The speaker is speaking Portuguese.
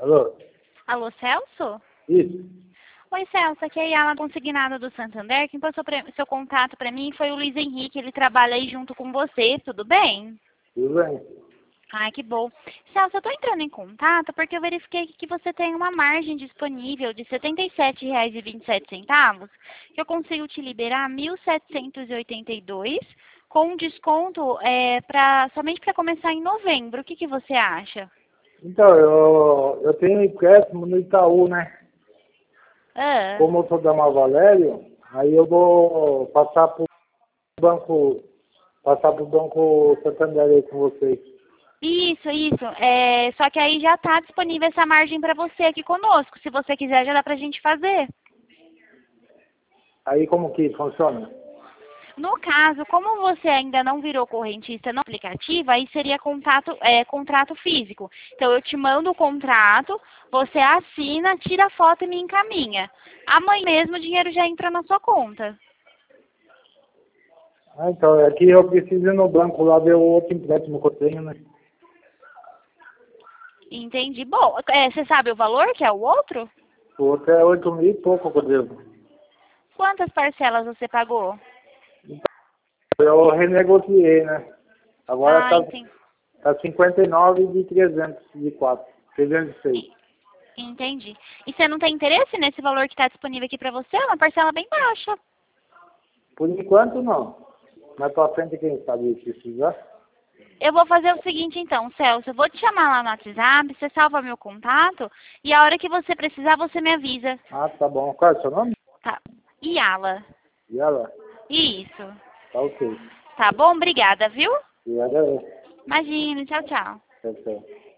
Alô? Alô, Celso? Isso. Oi, Celso, aqui é a Yala consignada do Santander. Quem passou seu contato para mim foi o Luiz Henrique, ele trabalha aí junto com você, tudo bem? Tudo bem. Ai, que bom. Celso, eu estou entrando em contato porque eu verifiquei que você tem uma margem disponível de R$ 77,27, que eu consigo te liberar 1.782 com um desconto somente para começar em novembro. O que você acha? Então, eu tenho empréstimo no Itaú, né? Ah. Como eu sou da Nova Valério, aí eu vou passar pro banco Santander aí com vocês. Isso, isso. Só que aí já está disponível essa margem para você aqui conosco. Se você quiser, já dá para a gente fazer. Aí como que funciona? No caso, como você ainda não virou correntista no aplicativo, aí seria contrato físico. Então, eu te mando o contrato, você assina, tira a foto e me encaminha. Amanhã mesmo o dinheiro já entra na sua conta. Ah, então, é que eu preciso ir no banco lá ver o outro empréstimo que eu tenho, né? Entendi. Bom, você sabe o valor que é o outro? O outro é 8 mil e pouco que eu devo. Quantas parcelas você pagou? Eu renegociei, né? Agora Ah, tá entendi. tá 59 de 304. 306. Entendi. E você não tem interesse nesse valor que está disponível aqui para você? É uma parcela bem baixa. Por enquanto, não. Mais pra frente, quem sabe precisar. Eu vou fazer o seguinte então, Celso, eu vou te chamar lá no WhatsApp, você salva meu contato e a hora que você precisar você me avisa. Ah, tá bom. Qual é o seu nome? Tá. Yala. E ela? Isso. Tá ok. Tá bom? Obrigada, viu? Obrigada. Imagina, tchau, tchau. Tchau, tchau.